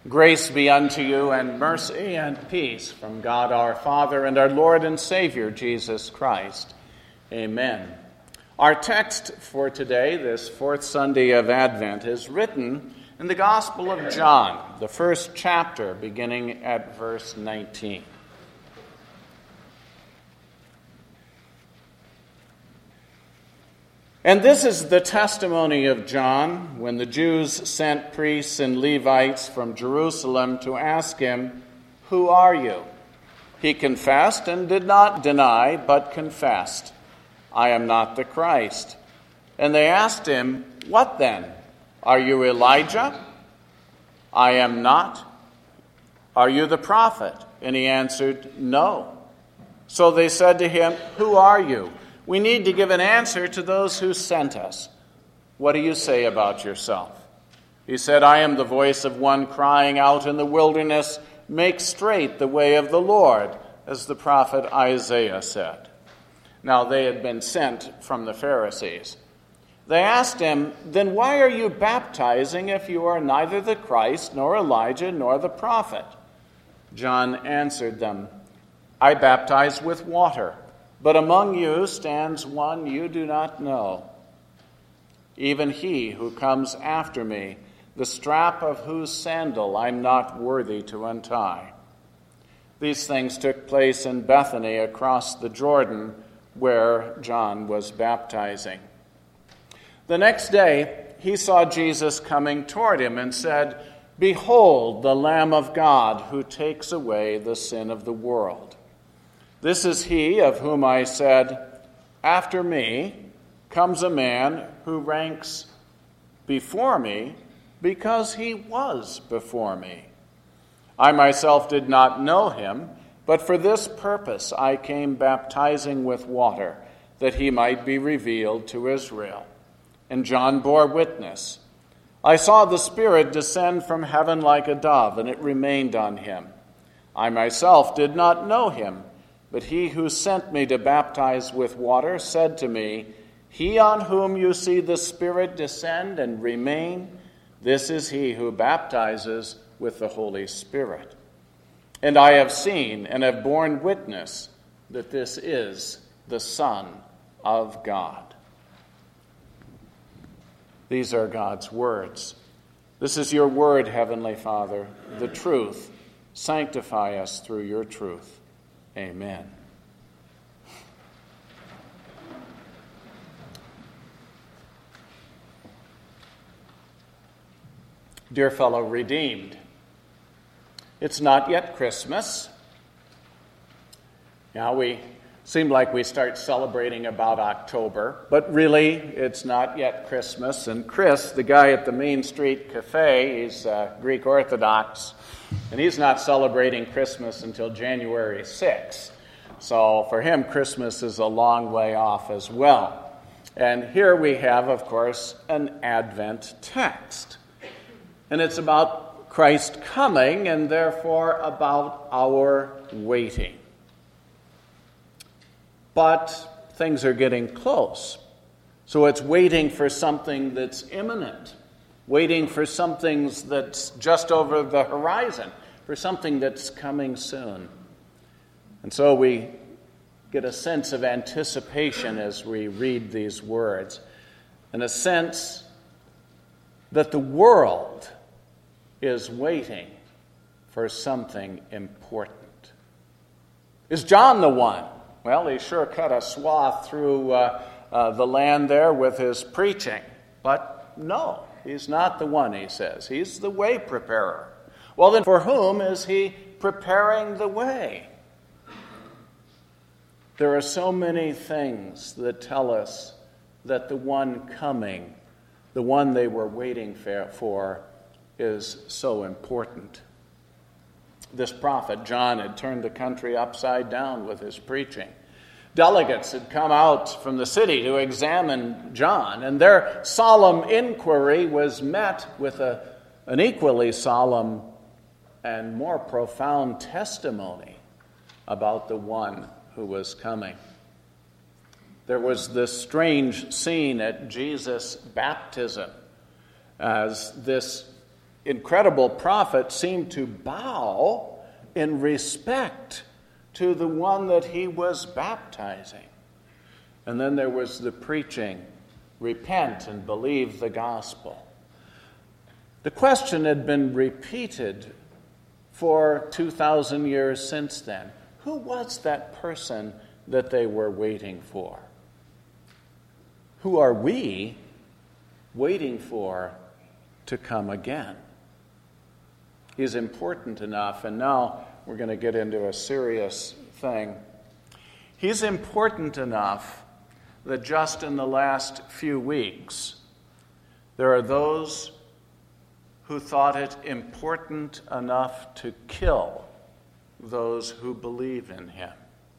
Grace be unto you, and mercy and peace from God our Father and our Lord and Savior, Jesus Christ. Amen. Our text for today, this fourth Sunday of Advent, is written in the Gospel of John, the first chapter, beginning at verse 19. And this is the testimony of John when the Jews sent priests and Levites from Jerusalem to ask him, "Who are you?" He confessed and did not deny, but confessed, "I am not the Christ." And they asked him, "What then? Are you Elijah?" "I am not." "Are you the prophet?" And he answered, "No." So they said to him, "Who are you? We need to give an answer to those who sent us. What do you say about yourself?" He said, "I am the voice of one crying out in the wilderness, 'Make straight the way of the Lord,' as the prophet Isaiah said." Now they had been sent from the Pharisees. They asked him, "Then why are you baptizing if you are neither the Christ, nor Elijah, nor the prophet?" John answered them, "I baptize with water. But among you stands one you do not know, even he who comes after me, the strap of whose sandal I'm not worthy to untie." These things took place in Bethany across the Jordan, where John was baptizing. The next day he saw Jesus coming toward him and said, "Behold, the Lamb of God who takes away the sin of the world. This is he of whom I said, 'After me comes a man who ranks before me because he was before me.' I myself did not know him, but for this purpose I came baptizing with water, that he might be revealed to Israel." And John bore witness. "I saw the Spirit descend from heaven like a dove, and it remained on him. I myself did not know him, but he who sent me to baptize with water said to me, 'He on whom you see the Spirit descend and remain, this is he who baptizes with the Holy Spirit.' And I have seen and have borne witness that this is the Son of God." These are God's words. This is your word, Heavenly Father, the truth. Sanctify us through your truth. Amen. Dear fellow redeemed, it's not yet Christmas. Now we seem like we start celebrating about October, but really it's not yet Christmas. And Chris, the guy at the Main Street Cafe, he's Greek Orthodox, and he's not celebrating Christmas until January 6th. So for him, Christmas is a long way off as well. And here we have, of course, an Advent text. And it's about Christ coming and therefore about our waiting. But things are getting close. So it's waiting for something that's imminent, waiting for something that's just over the horizon, for something that's coming soon. And so we get a sense of anticipation as we read these words, and a sense that the world is waiting for something important. Is John the one? Well, he sure cut a swath through the land there with his preaching. But no, he's not the one, he says. He's the way preparer. Well, then for whom is he preparing the way? There are so many things that tell us that the one coming, the one they were waiting for, is so important. This prophet, John, had turned the country upside down with his preaching. Delegates had come out from the city to examine John, and their solemn inquiry was met with an equally solemn and more profound testimony about the one who was coming. There was this strange scene at Jesus' baptism as this incredible prophet seemed to bow in respect to the one that he was baptizing. And then there was the preaching, repent and believe the gospel. The question had been repeated for 2,000 years since then. Who was that person that they were waiting for? Who are we waiting for to come again? He's important enough, and now we're going to get into a serious thing. He's important enough that just in the last few weeks, there are those who thought it important enough to kill those who believe in him.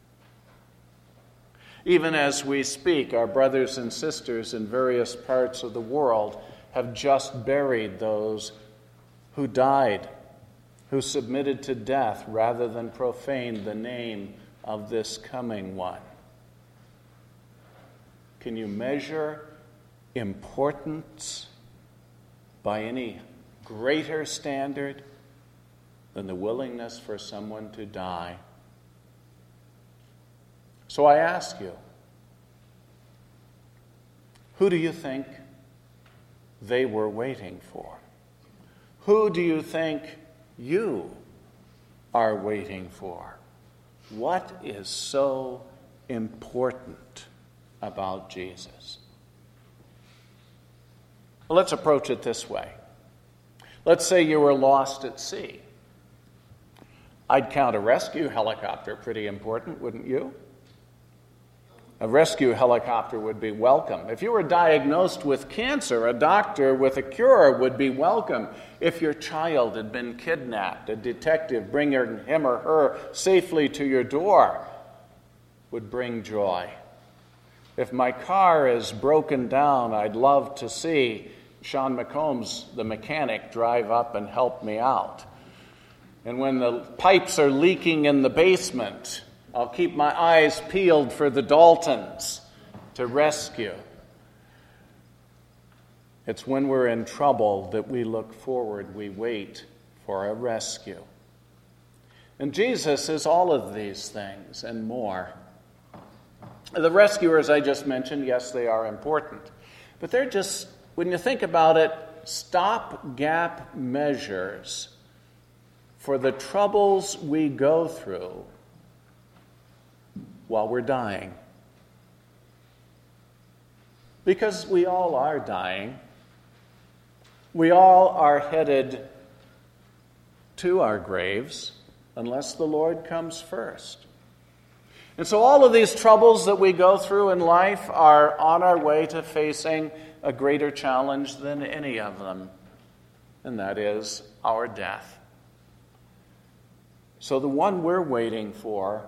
Even as we speak, our brothers and sisters in various parts of the world have just buried those who died, who submitted to death rather than profane the name of this coming one. Can you measure importance by any greater standard than the willingness for someone to die? So I ask you, who do you think they were waiting for? Who do you think you are waiting for? What is so important about Jesus? Well, let's approach it this way. Let's say you were lost at sea. I'd count a rescue helicopter pretty important, wouldn't you? A rescue helicopter would be welcome. If you were diagnosed with cancer, a doctor with a cure would be welcome. If your child had been kidnapped, a detective bringing him or her safely to your door would bring joy. If my car is broken down, I'd love to see Sean McCombs, the mechanic, drive up and help me out. And when the pipes are leaking in the basement, I'll keep my eyes peeled for the Daltons to rescue. It's when we're in trouble that we look forward, we wait for a rescue. And Jesus is all of these things and more. The rescuers I just mentioned, yes, they are important. But they're just, when you think about it, stopgap measures for the troubles we go through while we're dying. Because we all are dying. We all are headed to our graves unless the Lord comes first. And so all of these troubles that we go through in life are on our way to facing a greater challenge than any of them, and that is our death. So the one we're waiting for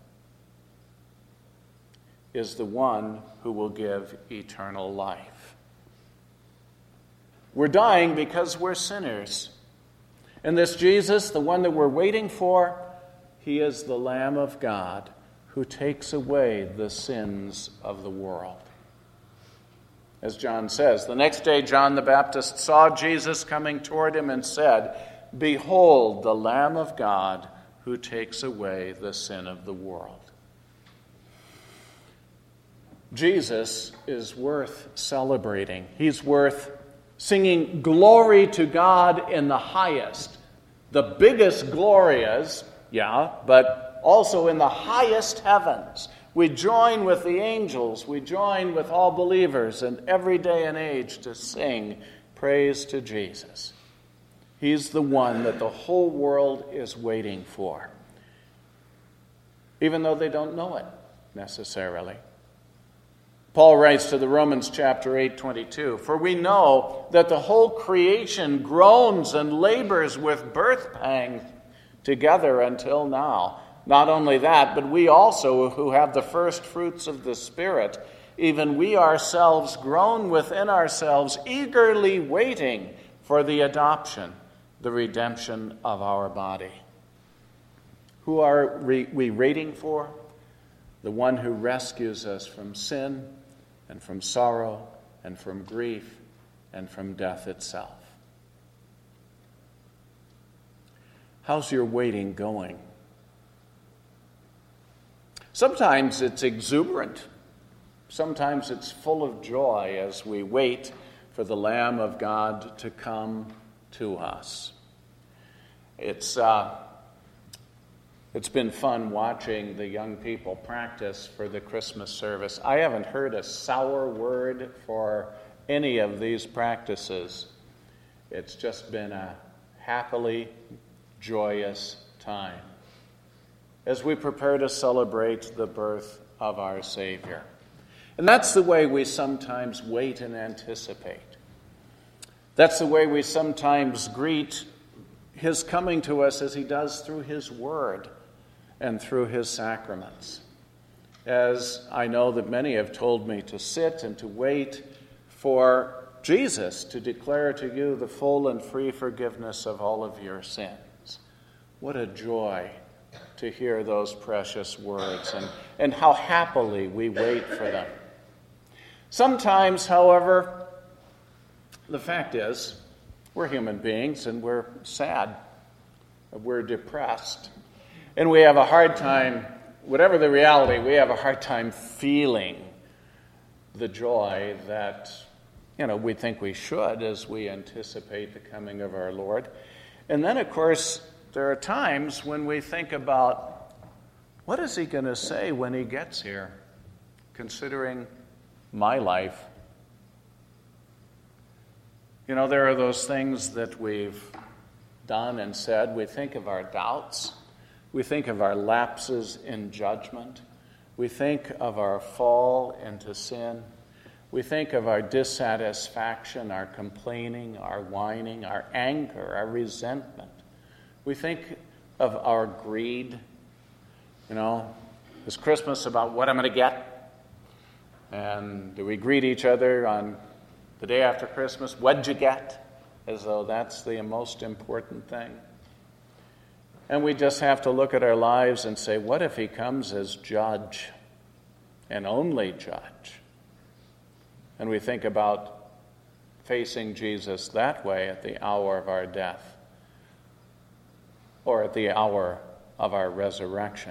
is the one who will give eternal life. We're dying because we're sinners. And this Jesus, the one that we're waiting for, he is the Lamb of God who takes away the sins of the world. As John says, the next day John the Baptist saw Jesus coming toward him and said, "Behold, the Lamb of God who takes away the sin of the world." Jesus is worth celebrating. He's worth singing glory to God in the highest. The biggest glorias, but also in the highest heavens. We join with the angels, we join with all believers in every day and age to sing praise to Jesus. He's the one that the whole world is waiting for, even though they don't know it necessarily. Paul writes to the Romans chapter 8:22, "For we know that the whole creation groans and labors with birth pangs together until now. Not only that, but we also who have the first fruits of the Spirit, even we ourselves groan within ourselves, eagerly waiting for the adoption, the redemption of our body." Who are we waiting for? The one who rescues us from sin and from sorrow and from grief and from death itself. How's your waiting going? Sometimes it's exuberant. Sometimes it's full of joy as we wait for the Lamb of God to come to us. It's been fun watching the young people practice for the Christmas service. I haven't heard a sour word for any of these practices. It's just been a happily joyous time as we prepare to celebrate the birth of our Savior. And that's the way we sometimes wait and anticipate. That's the way we sometimes greet his coming to us as he does through his word and through his sacraments. As I know that many have told me to sit and to wait for Jesus to declare to you the full and free forgiveness of all of your sins. What a joy to hear those precious words and how happily we wait for them. Sometimes, however, the fact is, we're human beings and we're sad, we're depressed, and we have a hard time, whatever the reality, we have a hard time feeling the joy that, we think we should as we anticipate the coming of our Lord. And then, of course, there are times when we think about, what is he going to say when he gets here, considering my life? There are those things that we've done and said. We think of our doubts. We think of our lapses in judgment. We think of our fall into sin. We think of our dissatisfaction, our complaining, our whining, our anger, our resentment. We think of our greed. Is Christmas about what I'm going to get? And do we greet each other on the day after Christmas? What'd you get? As though that's the most important thing. And we just have to look at our lives and say, what if he comes as judge and only judge? And we think about facing Jesus that way at the hour of our death or at the hour of our resurrection.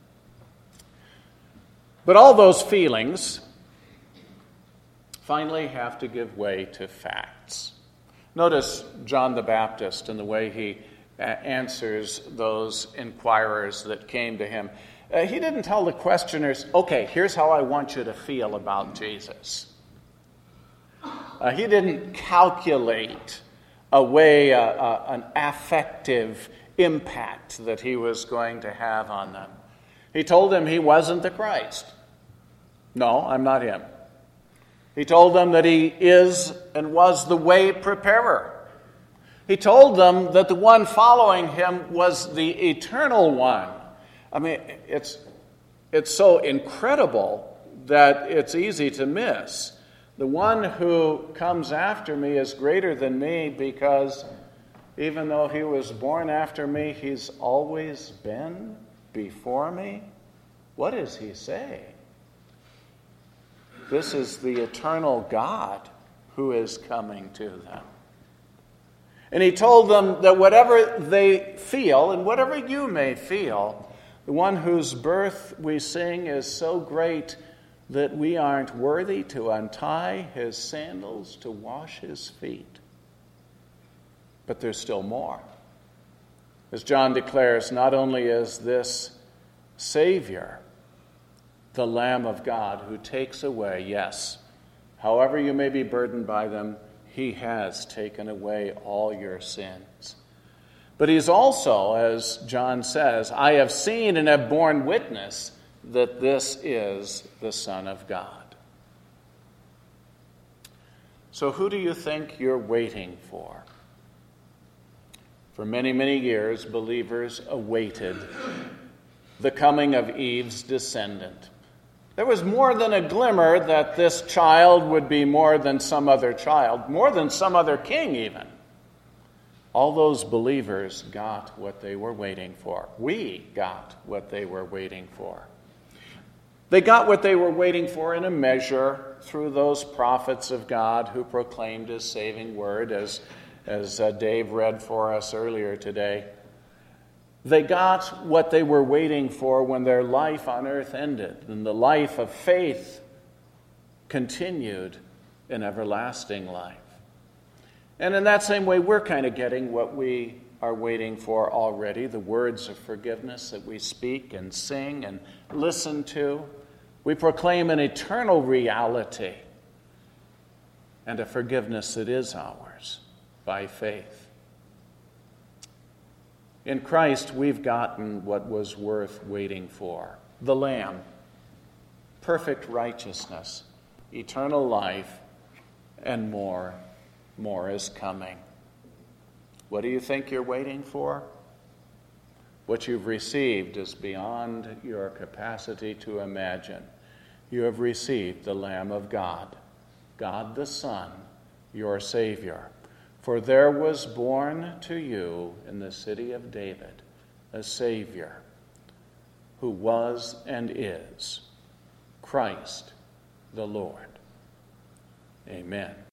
But all those feelings finally have to give way to facts. Notice John the Baptist and the way he answers those inquirers that came to him. He didn't tell the questioners, okay, here's how I want you to feel about Jesus. He didn't calculate away an affective impact that he was going to have on them. He told them he wasn't the Christ. No, I'm not him. He told them that he is and was the way preparer. He told them that the one following him was the eternal one. I mean, it's so incredible that it's easy to miss. The one who comes after me is greater than me because even though he was born after me, he's always been before me. What does he say? This is the eternal God who is coming to them. And he told them that whatever they feel, and whatever you may feel, the one whose birth we sing is so great that we aren't worthy to untie his sandals to wash his feet. But there's still more. As John declares, not only is this Savior the Lamb of God who takes away, yes, however you may be burdened by them, he has taken away all your sins. But he's also, as John says, I have seen and have borne witness that this is the Son of God. So who do you think you're waiting for? For many, many years, believers awaited the coming of Eve's descendant. There was more than a glimmer that this child would be more than some other child, more than some other king even. All those believers got what they were waiting for. We got what they were waiting for. They got what they were waiting for in a measure through those prophets of God who proclaimed his saving word, as Dave read for us earlier today. They got what they were waiting for when their life on earth ended, and the life of faith continued in everlasting life. And in that same way, we're kind of getting what we are waiting for already, the words of forgiveness that we speak and sing and listen to. We proclaim an eternal reality and a forgiveness that is ours by faith. In Christ, we've gotten what was worth waiting for: the Lamb, perfect righteousness, eternal life, and more. More is coming. What do you think you're waiting for? What you've received is beyond your capacity to imagine. You have received the Lamb of God, God the Son, your Savior. For there was born to you in the city of David a Savior who was and is Christ the Lord. Amen.